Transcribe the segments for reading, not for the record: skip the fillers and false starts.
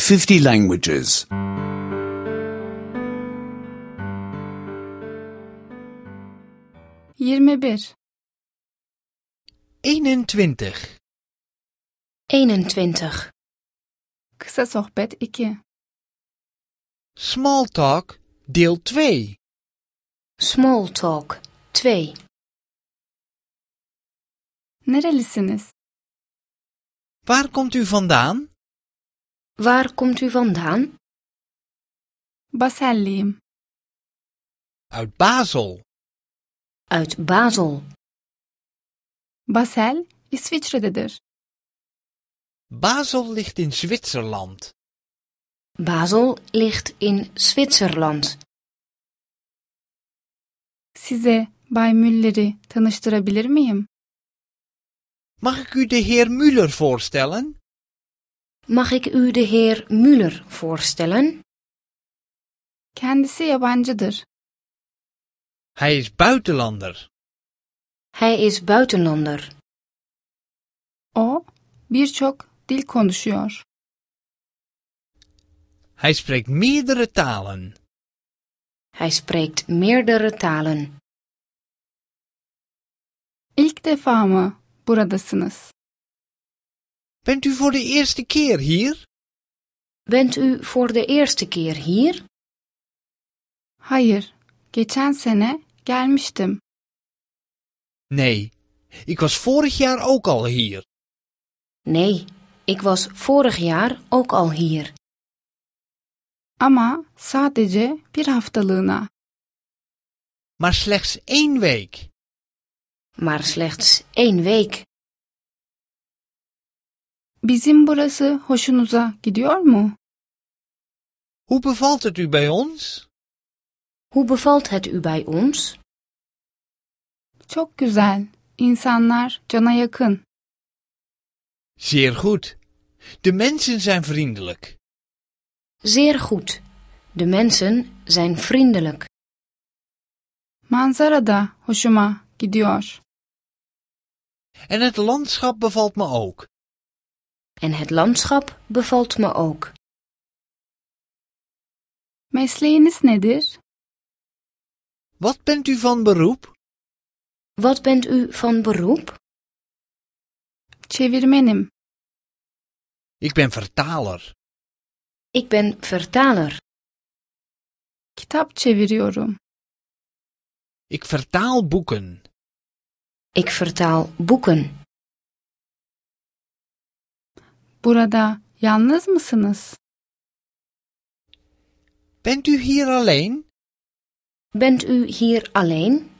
50 languages. 21. 21. 21. Kısa sohbet 2. Small Talk, deel 2. Small Talk 2. Nerelisiniz? Waar komt u vandaan? Waar komt u vandaan? Baselliyim. Uit Basel. Uit Basel. Basel, İsviçre'dedir. Basel ligt in Zwitserland. Basel ligt in Zwitserland. Size Bay Müller'i tanıştırabilir miyim? Mag ik u de heer Müller voorstellen? Mag ik u de heer Müller voorstellen? Kendisi yabancıdır. Hij is buitenlander. Hij is buitenlander. O, birçok dil konuşuyor. Hij spreekt meerdere talen. Hij spreekt meerdere talen. İlk defa mı buradasınız? Bent u voor de eerste keer hier? Bent u voor de eerste keer hier? Hayır, geçen sene gelmiştim. Nee, ik was vorig jaar ook al hier. Nee, ik was vorig jaar ook al hier. Ama sadece bir haftalığına. Maar slechts 1 week. Maar slechts 1 week. Bizim burası hoşunuza gidiyor mu? Hoe bevalt het u bij ons? Hoe bevalt het u bij ons? Çok güzel. İnsanlar cana yakın. Zeer goed. De mensen zijn vriendelijk. Zeer goed. De mensen zijn vriendelijk. Manzara da hoşuma gidiyor. En het landschap bevalt me ook. En het landschap bevalt me ook. Mesleğiniz nedir? Wat bent u van beroep? Wat bent u van beroep? Çevirmenim. Ik ben vertaler. Ik ben vertaler. Kitap çeviriyorum. Ik vertaal boeken. Ik vertaal boeken. Burada yalnız mısınız? Bent u hier alleen? Bent u hier alleen?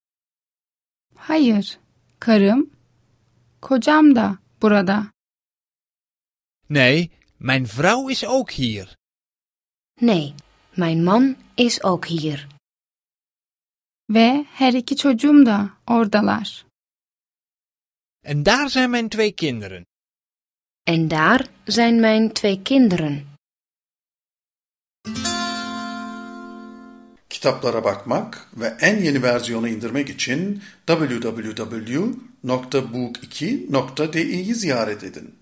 Hayır. Karım, kocam da burada. Nee, mijn vrouw is ook hier. Nee, mijn man is ook hier. Ve her iki çocuğum da oradalar. En daar zijn mijn 2 kinderen. En daar zijn mijn 2 kinderen. Kitaplara bakmak ve en yeni versiyonu indirmek için www.book2.de'yi ziyaret edin.